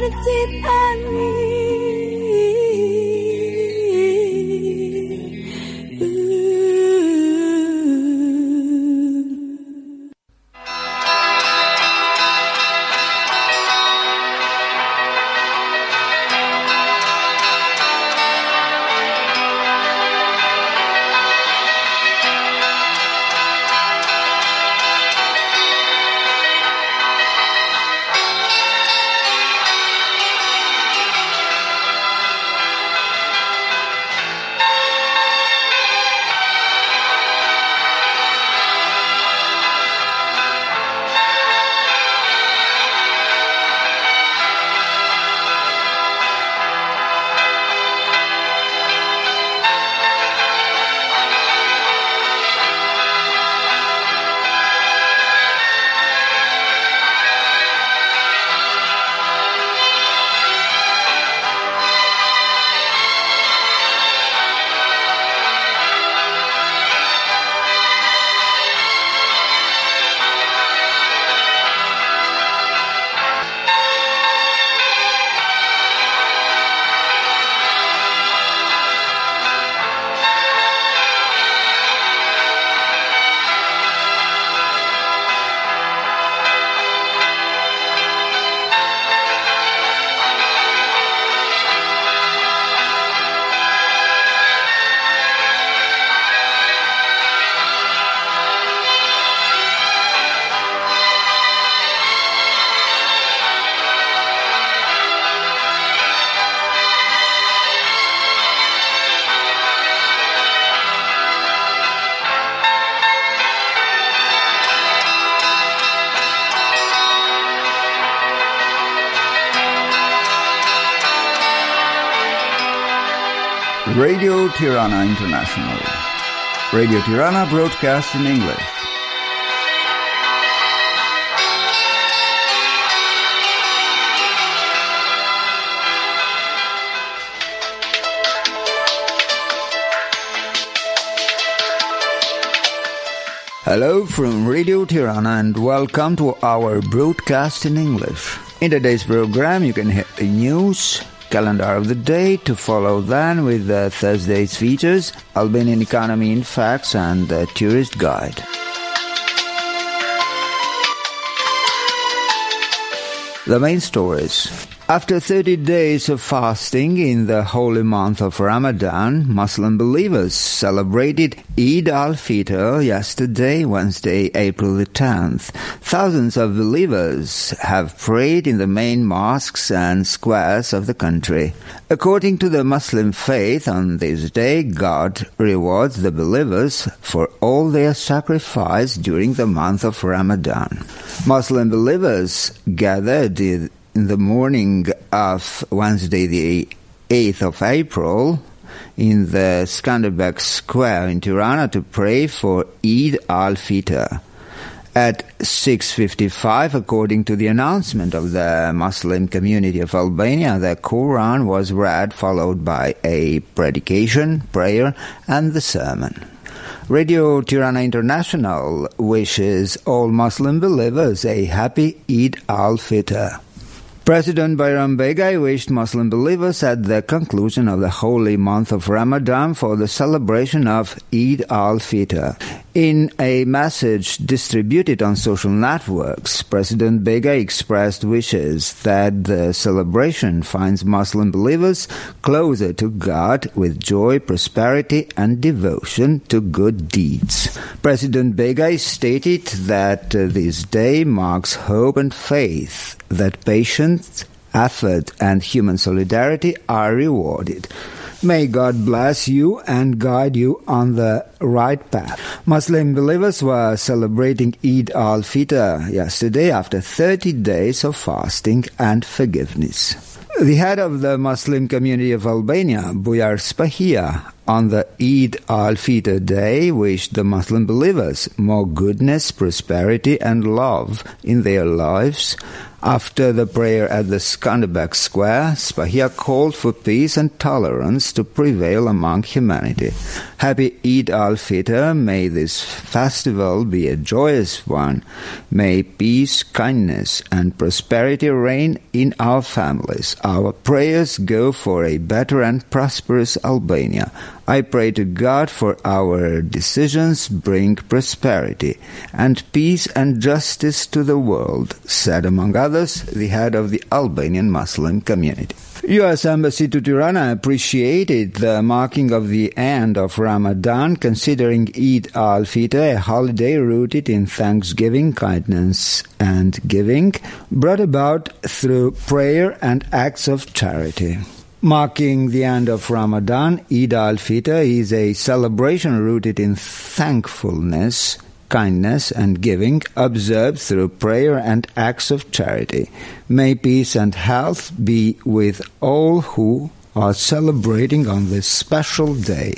Radio Tirana International. Radio Tirana broadcasts in English. Hello from Radio Tirana and welcome to our broadcast in English. In today's program you can hear the news, calendar of the day, to follow then with Thursday's features, Albanian economy in facts and the tourist guide. The main stories. After 30 days of fasting in the holy month of Ramadan, Muslim believers celebrated Eid al-Fitr yesterday, Wednesday, April the 10th. Thousands of believers have prayed in the main mosques and squares of the country. According to the Muslim faith, on this day, God rewards the believers for all their sacrifice during the month of Ramadan. Muslim believers gathered in the morning of Wednesday the 8th of April in the Skanderbeg Square in Tirana to pray for Eid al-Fitr. At 6:55, according to the announcement of the Muslim community of Albania, the Quran was read, followed by a predication, prayer, and the sermon. Radio Tirana International wishes all Muslim believers a happy Eid al-Fitr. President Bayram Begay wished Muslim believers at the conclusion of the holy month of Ramadan for the celebration of Eid al-Fitr. In a message distributed on social networks, President Begay expressed wishes that the celebration finds Muslim believers closer to God with joy, prosperity, and devotion to good deeds. President Begay stated that this day marks hope and faith, that patience, effort, and human solidarity are rewarded. May God bless you and guide you on the right path. Muslim believers were celebrating Eid al-Fitr yesterday after 30 days of fasting and forgiveness. The head of the Muslim community of Albania, Bujar Spahia, on the Eid al-Fitr day wished the Muslim believers more goodness, prosperity and love in their lives. After the prayer at the Skanderbeg Square, Spahia called for peace and tolerance to prevail among humanity. Happy Eid al-Fitr. May this festival be a joyous one. May peace, kindness and prosperity reign in our families. Our prayers go for a better and prosperous Albania. I pray to God for our decisions bring prosperity and peace and justice to the world, said among others the head of the Albanian Muslim community. U.S. Embassy to Tirana appreciated the marking of the end of Ramadan, considering Eid al-Fitr a holiday rooted in thanksgiving, kindness and giving, brought about through prayer and acts of charity. Marking the end of Ramadan, Eid al-Fitr is a celebration rooted in thankfulness, kindness and giving, observed through prayer and acts of charity. May peace and health be with all who are celebrating on this special day.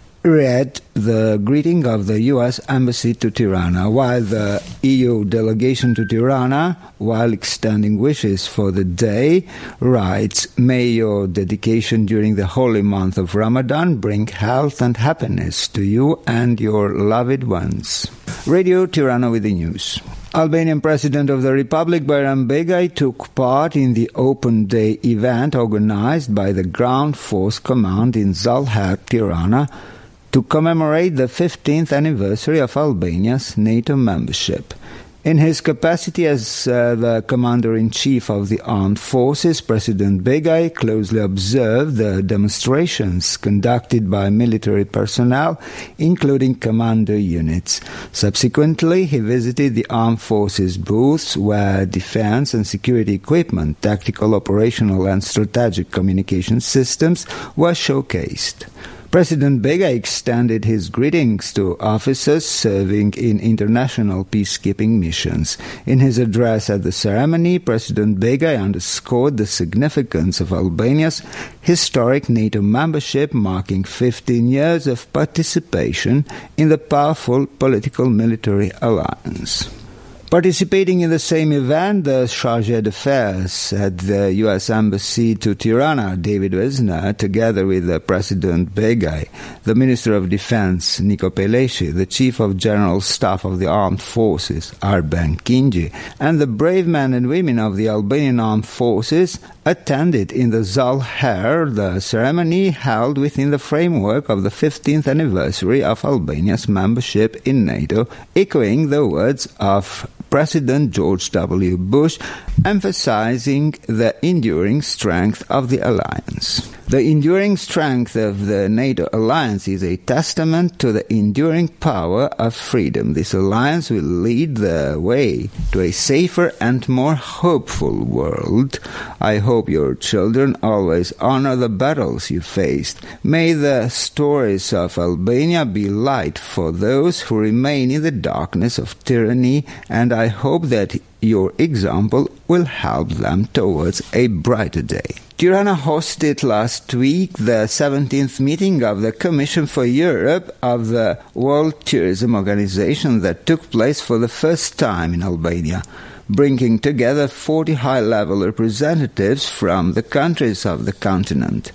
Read the greeting of the U.S. Embassy to Tirana, while the EU delegation to Tirana, while extending wishes for the day, writes, "May your dedication during the holy month of Ramadan bring health and happiness to you and your loved ones." Radio Tirana with the news. Albanian President of the Republic Bayram Begaj took part in the Open Day event organized by the Ground Force Command in Zalher, Tirana, to commemorate the 15th anniversary of Albania's NATO membership. In his capacity as the Commander-in-Chief of the Armed Forces, President Begaj closely observed the demonstrations conducted by military personnel, including commander units. Subsequently, he visited the Armed Forces booths where defense and security equipment, tactical, operational and strategic communication systems were showcased. President Begaj extended his greetings to officers serving in international peacekeeping missions. In his address at the ceremony, President Begaj underscored the significance of Albania's historic NATO membership, marking 15 years of participation in the powerful political-military alliance. Participating in the same event, the Chargé d'Affaires at the U.S. Embassy to Tirana, David Wisner, together with President Begaj, the Minister of Defense, Niko Peleshi, the Chief of General Staff of the Armed Forces, Arben Kinji, and the brave men and women of the Albanian Armed Forces, attended in the Zalher, the ceremony held within the framework of the 15th anniversary of Albania's membership in NATO, echoing the words of President George W. Bush, emphasizing the enduring strength of the alliance. The enduring strength of the NATO alliance is a testament to the enduring power of freedom. This alliance will lead the way to a safer and more hopeful world. I hope your children always honor the battles you faced. May the stories of Albania be light for those who remain in the darkness of tyranny, and I hope that your example will help them towards a brighter day. Tirana hosted last week the 17th meeting of the Commission for Europe of the World Tourism Organization that took place for the first time in Albania, bringing together 40 high-level representatives from the countries of the continent.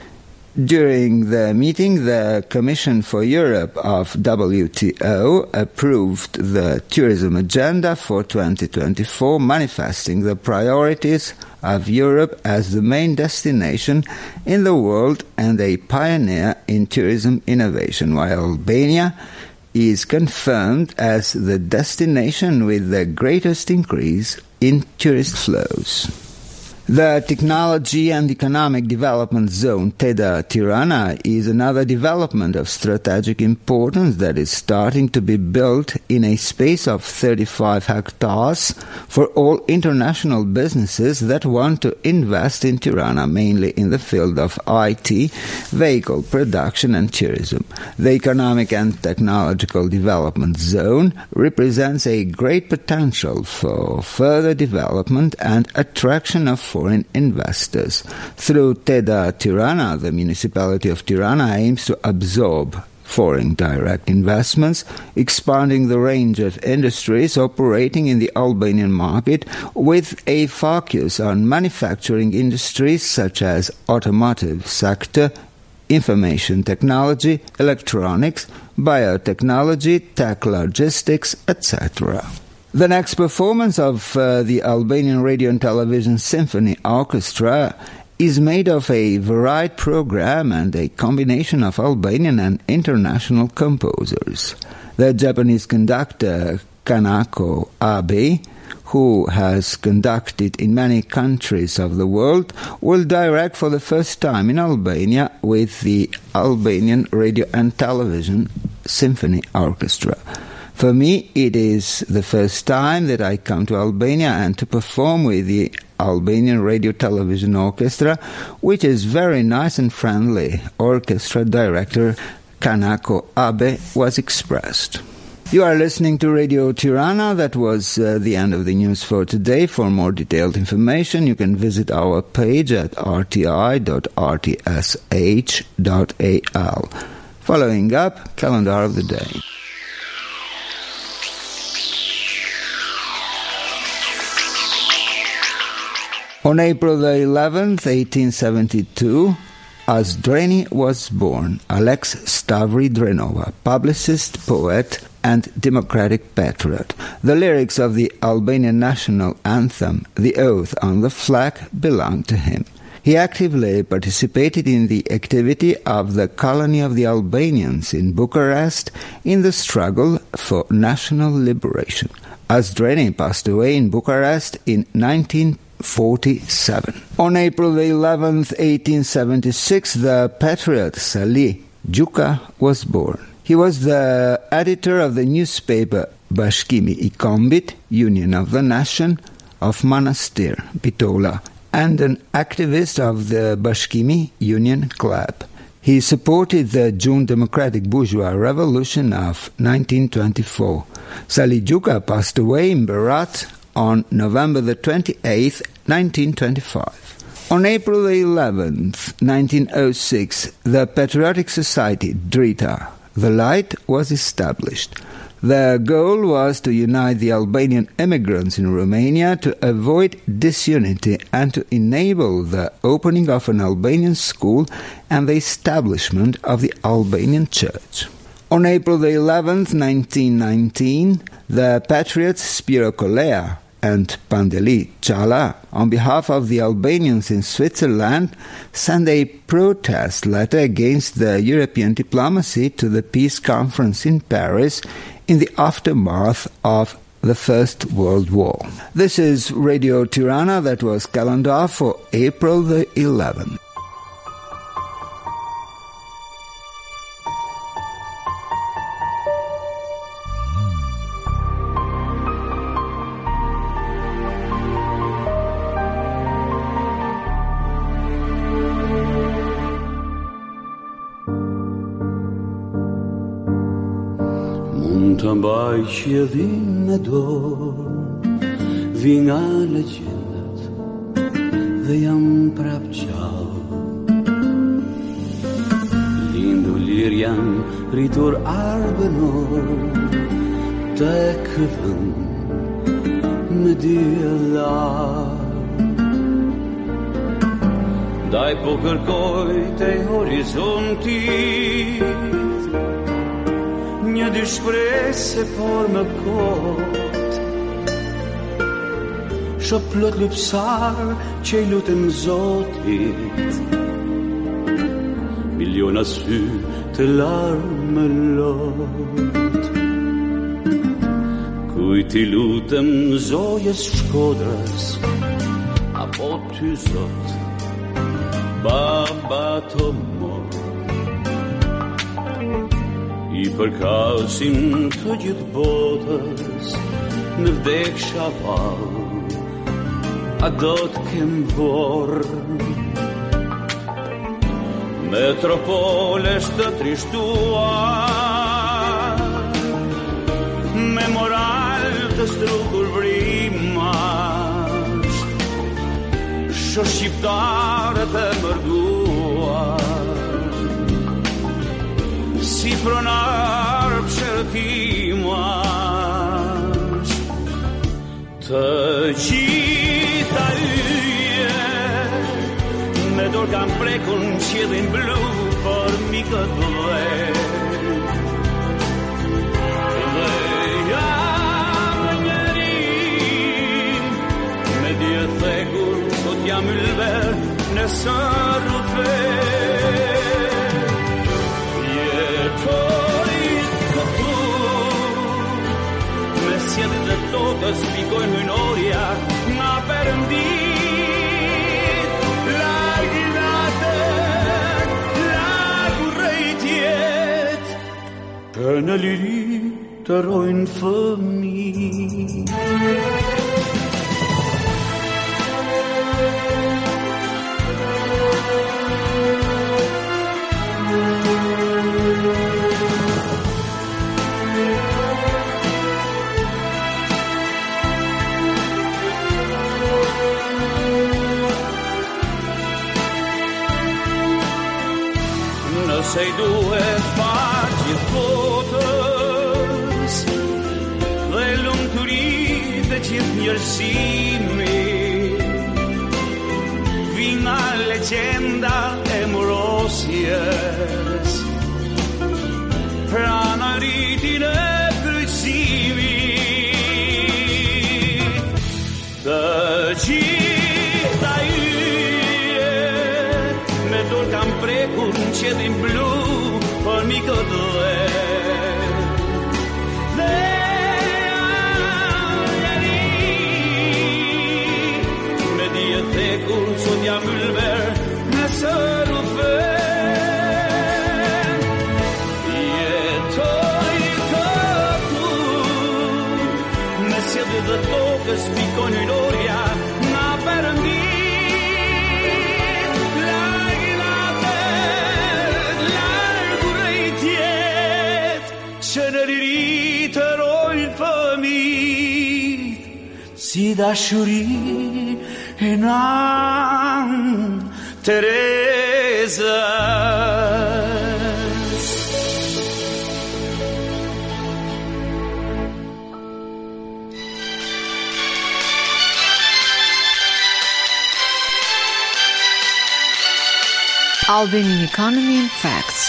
During the meeting, the Commission for Europe of WTO approved the tourism agenda for 2024, manifesting the priorities of Europe as the main destination in the world and a pioneer in tourism innovation, while Albania is confirmed as the destination with the greatest increase in tourist flows. The Technology and Economic Development Zone, TEDA Tirana, is another development of strategic importance that is starting to be built in a space of 35 hectares for all international businesses that want to invest in Tirana, mainly in the field of IT, vehicle production and tourism. The Economic and Technological Development Zone represents a great potential for further development and attraction of foreign investors. Through TEDA Tirana, the municipality of Tirana aims to absorb foreign direct investments, expanding the range of industries operating in the Albanian market with a focus on manufacturing industries such as automotive sector, information technology, electronics, biotechnology, tech logistics, etc. The next performance of the Albanian Radio and Television Symphony Orchestra is made of a varied program and a combination of Albanian and international composers. The Japanese conductor Kanako Abe, who has conducted in many countries of the world, will direct for the first time in Albania with the Albanian Radio and Television Symphony Orchestra. For me, it is the first time that I come to Albania and to perform with the Albanian Radio Television Orchestra, which is very nice and friendly. Orchestra director Kanako Abe was expressed. You are listening to Radio Tirana. That was the end of the news for today. For more detailed information, you can visit our page at rti.rtsh.al. Following up, calendar of the day. On April the 11th, 1872, Azdreni was born. Alex Stavri Drenova, publicist, poet, and democratic patriot. The lyrics of the Albanian national anthem, The Oath on the Flag, belong to him. He actively participated in the activity of the colony of the Albanians in Bucharest in the struggle for national liberation. Azdreni passed away in Bucharest in 1947. On April the 11th, 1876, the patriot Sali Gjuka was born. He was the editor of the newspaper Bashkimi I Kombit, Union of the Nation, of Manastir, Bitola, and an activist of the Bashkimi Union Club. He supported the June Democratic Bourgeois Revolution of 1924. Sali Gjuka passed away in Berat on November the 28th, 1925. On April the 11th, 1906, the Patriotic Society, Drita, the Light, was established. The goal was to unite the Albanian immigrants in Romania to avoid disunity and to enable the opening of an Albanian school and the establishment of the Albanian Church. On April the 11th, 1919, the patriots Spiro Kolea and Pandeli Chala, on behalf of the Albanians in Switzerland, sent a protest letter against the European diplomacy to the peace conference in Paris in the aftermath of the First World War. This is Radio Tirana. That was calendar for April the 11th. Të mbaj qiellin në dorë, vi nga legjendat dhe jam prap qallë. Lindu lir jam rritur arbënor, tek vend me diellar. Daj po kërkoj te horizontit, një dy shprese por më kot, shoh plot lypsar që I lutem Zotit, miliona sy të larmë lot. Kujt I lutem Zojës Shkodrës, apo ty Zot, baba të mor, I përkasin të gjithë botës në vdek shafal, a do të kem vorë metropoles të trishtuar, me moral të strukur vrimash, sho shqiptarët e mërduar, si pronar pëshërtimash, të gjitha yje, me dorë kam prekur në qiellin blu, por mi këtë dhe. Dhe jam njeri, me dje thekur, sot jam ylber në sërrufe. Jetoj këtu, me sjedit dhe tokës, pikojnë hynorja nga Perëndia. Për në liri të rojnë fëmijë. Nëse I duhet pa gjithë botës dhe lumturi dhe gjithë njerëzimi, vi nga legjenda e murosjes, pra në rritin e kryqësimit, të gjitha yje, me dorë kam prekur në qiellin blu, por mi këtë dhe. Dhe njeri, me dje thekur, sot jam ylber në sërrufe. Jetoj këtu, me sjedit dhe tokës, pikojnë hynorja nga Perëndia. Që në liri të rojnë fëmijë, si dashuri e Nan Terezës. Albanian Economy and Facts.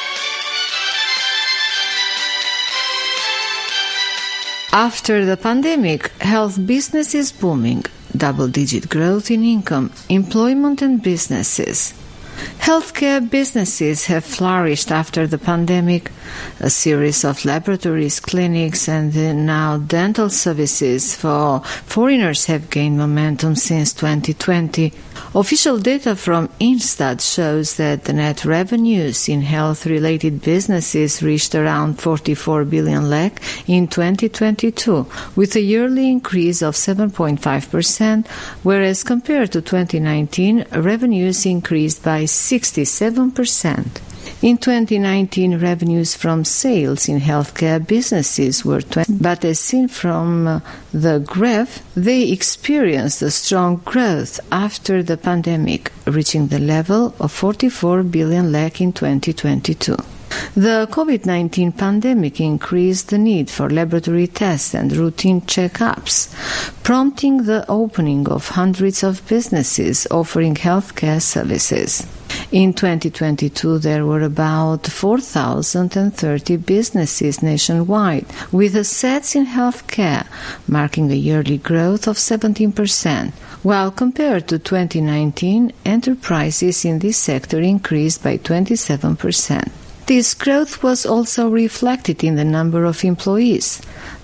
After the pandemic, health business is booming. Double-digit growth in income, employment and businesses. Healthcare businesses have flourished after the pandemic. A series of laboratories, clinics, and now dental services for foreigners have gained momentum since 2020. Official data from Instat shows that the net revenues in health-related businesses reached around 44 billion lek in 2022, with a yearly increase of 7.5%, whereas compared to 2019, revenues increased by 67%. In 2019, revenues from sales in healthcare businesses were 20%, but as seen from the graph, they experienced a strong growth after the pandemic, reaching the level of 44 billion lek in 2022. The COVID-19 pandemic increased the need for laboratory tests and routine checkups, prompting the opening of hundreds of businesses offering healthcare services. In 2022, there were about 4,030 businesses nationwide, with assets in healthcare, marking a yearly growth of 17%, while compared to 2019, enterprises in this sector increased by 27%. This growth was also reflected in the number of employees.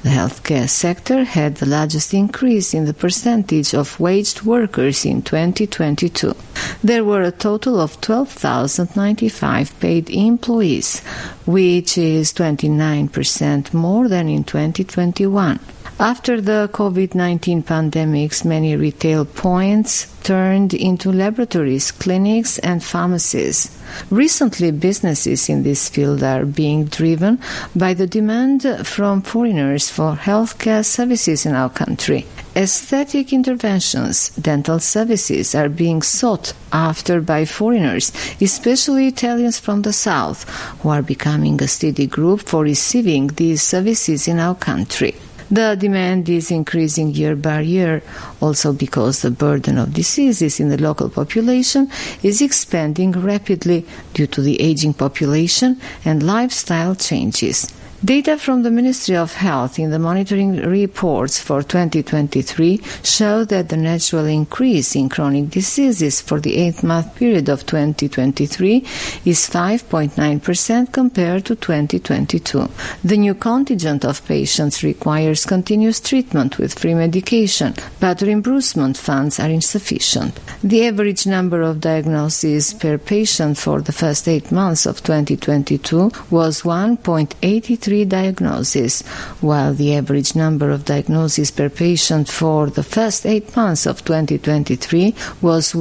The healthcare sector had the largest increase in the percentage of waged workers in 2022. There were a total of 12,095 paid employees, which is 29% more than in 2021. After the COVID-19 pandemics, many retail points turned into laboratories, clinics, and pharmacies. Recently, businesses in this field are being driven by the demand from foreigners for healthcare services in our country. Aesthetic interventions, dental services are being sought after by foreigners, especially Italians from the south, who are becoming a steady group for receiving these services in our country. The demand is increasing year by year, also because the burden of diseases in the local population is expanding rapidly due to the aging population and lifestyle changes. Data from the Ministry of Health in the monitoring reports for 2023 show that the natural increase in chronic diseases for the 8-month period of 2023 is 5.9% compared to 2022. The new contingent of patients requires continuous treatment with free medication, but reimbursement funds are insufficient. The average number of diagnoses per patient for the first 8 months of 2022 was 1.83 diagnoses, while the average number of diagnoses per patient for the first 8 months of 2023 was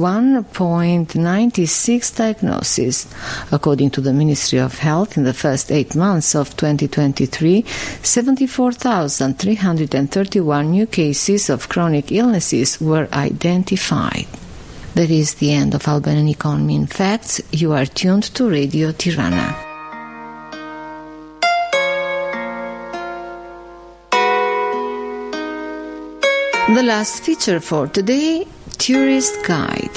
1.96 diagnoses. According to the Ministry of Health, in the first 8 months of 2023, 74,331 new cases of chronic illnesses were identified. That is the end of Albanian Economy in Facts. You are tuned to Radio Tirana. The last feature for today, Tourist Guide.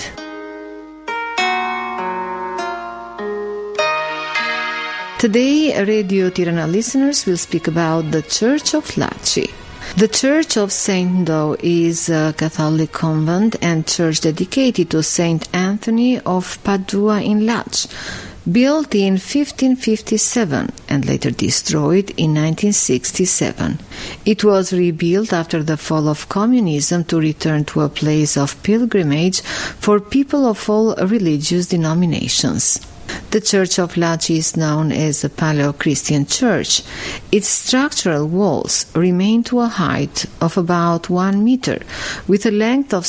Today, Radio Tirana listeners will speak about the Church of Laci. The Church of Saint Ndo is a Catholic convent and church dedicated to Saint Anthony of Padua in Laci, built in 1557 and later destroyed in 1967. It was rebuilt after the fall of communism to return to a place of pilgrimage for people of all religious denominations. The Church of Laci is known as a Paleo-Christian church. Its structural walls remain to a height of about 1 meter, with a length of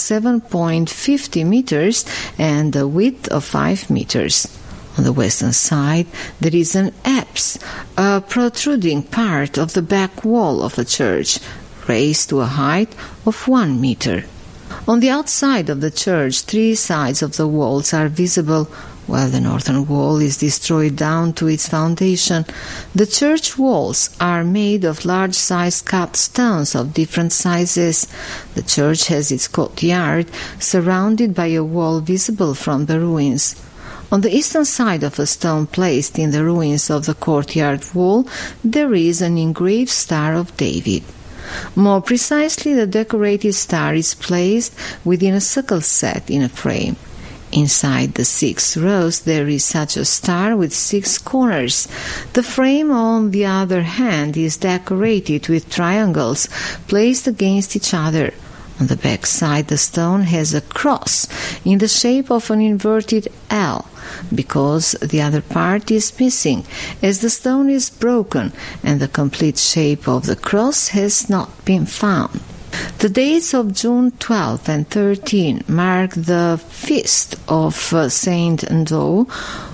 7.50 meters and a width of 5 meters. On the western side, there is an apse, a protruding part of the back wall of the church, raised to a height of 1 meter. On the outside of the church, 3 sides of the walls are visible, while the northern wall is destroyed down to its foundation. The church walls are made of large-sized cut stones of different sizes. The church has its courtyard surrounded by a wall visible from the ruins. On the eastern side of a stone placed in the ruins of the courtyard wall, there is an engraved Star of David. More precisely, the decorated star is placed within a circle set in a frame. Inside the 6 rows, there is such a star with 6 corners. The frame, on the other hand, is decorated with triangles placed against each other. On the back side, the stone has a cross in the shape of an inverted L, because the other part is missing, as the stone is broken and the complete shape of the cross has not been found. The dates of June 12 and 13 mark the feast of Saint Ndo,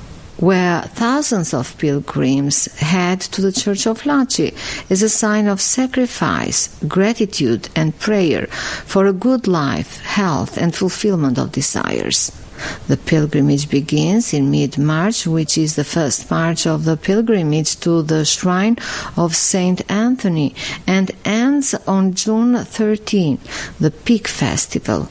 where thousands of pilgrims head to the Church of Laci as a sign of sacrifice, gratitude and prayer for a good life, health and fulfillment of desires. The pilgrimage begins in mid-March, which is the first march of the pilgrimage to the shrine of Saint Anthony, and ends on June 13, the Peak Festival.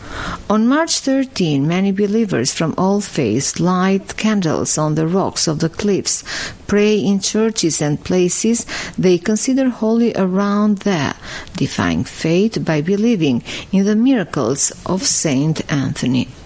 On March 13, many believers from all faiths light candles on the rocks of the cliffs, pray in churches and places they consider holy around there, defying fate by believing in the miracles of Saint Anthony.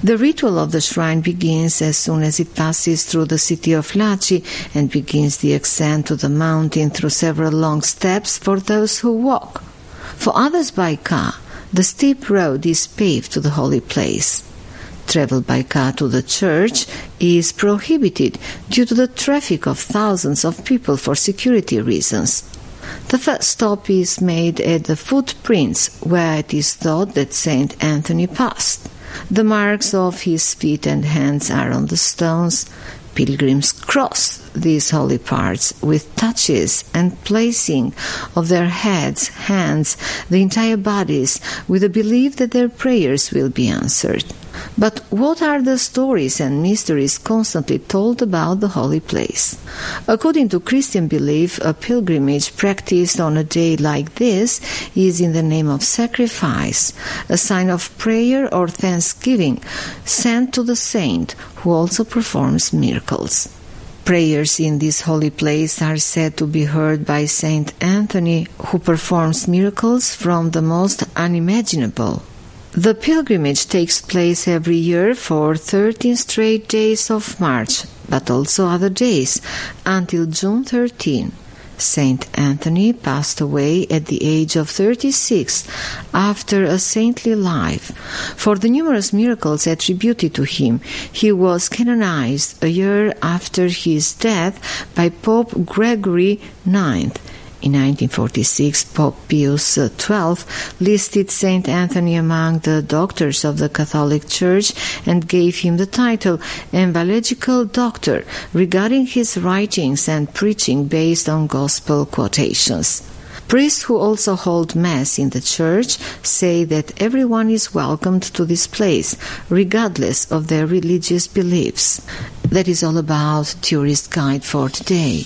The ritual of the shrine begins as soon as it passes through the city of Laci and begins the ascent to the mountain through several long steps for those who walk. For others by car, the steep road is paved to the holy place. Travel by car to the church is prohibited due to the traffic of thousands of people for security reasons. The first stop is made at the footprints, where it is thought that Saint Anthony passed. The marks of his feet and hands are on the stones. Pilgrims cross these holy parts with touches and placing of their heads, hands, the entire bodies, with the belief that their prayers will be answered. But what are the stories and mysteries constantly told about the holy place? According to Christian belief, a pilgrimage practiced on a day like this is in the name of sacrifice, a sign of prayer or thanksgiving sent to the saint who also performs miracles. Prayers in this holy place are said to be heard by Saint Anthony, who performs miracles from the most unimaginable. The pilgrimage takes place every year for 13 straight days of March, but also other days, until June 13. Saint Anthony passed away at the age of 36 after a saintly life. For the numerous miracles attributed to him, he was canonized a year after his death by Pope Gregory IX. In 1946, Pope Pius XII listed Saint Anthony among the doctors of the Catholic Church and gave him the title Evangelical Doctor regarding his writings and preaching based on gospel quotations. Priests who also hold Mass in the church say that everyone is welcomed to this place, regardless of their religious beliefs. That is all about Tourist Guide for today.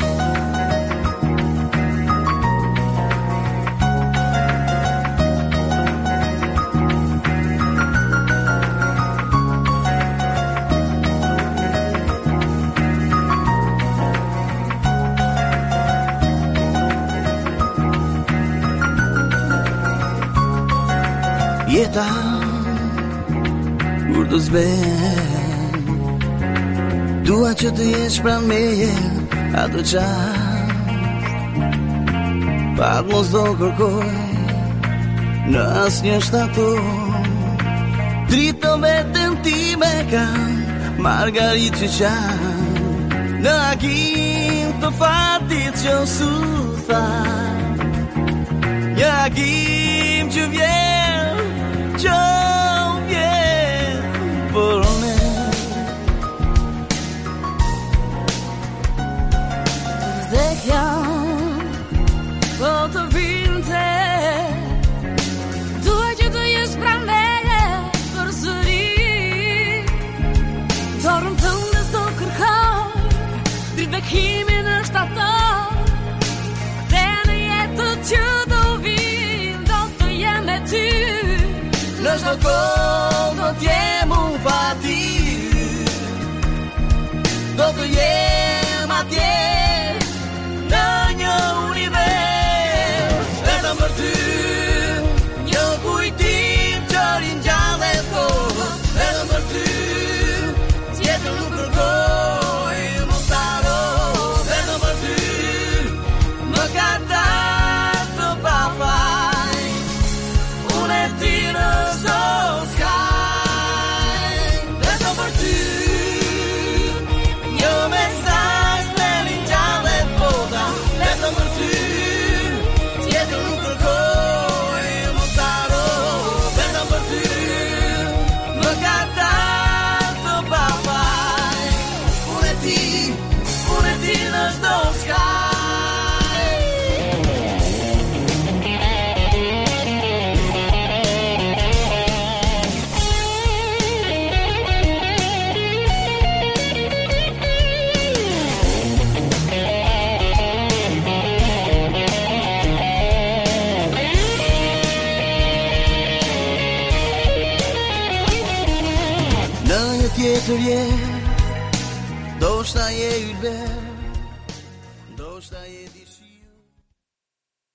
Jeta kur të zben, dua që të jesh pranë meje atë qatë. Pak mos do kërkoj në asnjë shtator, drito veten time kam margaritë që qanë, në akim të fatit që sufa, një akim që vjen por me Zekja po të vinte, dua që të jesh pranë meje përsëri, dorën tënde s'do kërkoj, dritë bekimin është ato, dhe në jetë që do vim, do të jem me ty. Në çdo kohë do t'jem unë pa ty, do të jem atje në një univers, vetëm për ty, një kujtim që ringjallet kohë, vetëm për ty, tjetër nuk kërkoj, mos haro, vetëm për ty, më ka dalë të pafaj, unë e ti në tjetër je, do shta je ylber.